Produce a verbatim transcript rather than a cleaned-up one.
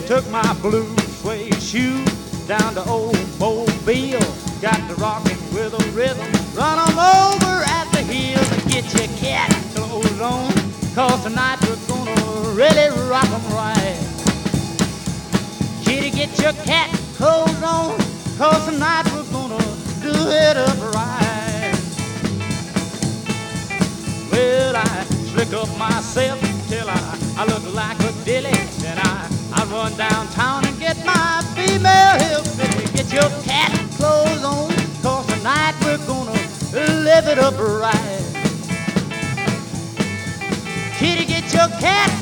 Took my blue suede shoe down to old Mobile. Got to rockin' with a rhythm. Run 'em over at the heel and get your cat clothes on. Cause tonight we're gonna really rock 'em right. Kitty, get your cat clothes on. Cause tonight we're gonna do it up right. Well, I slick up myself till I, I look like a dilly. Then I, I run downtown and get my female hillbilly. Get your cat clothes on, cause tonight we're gonna live it up right. Kitty, get your cat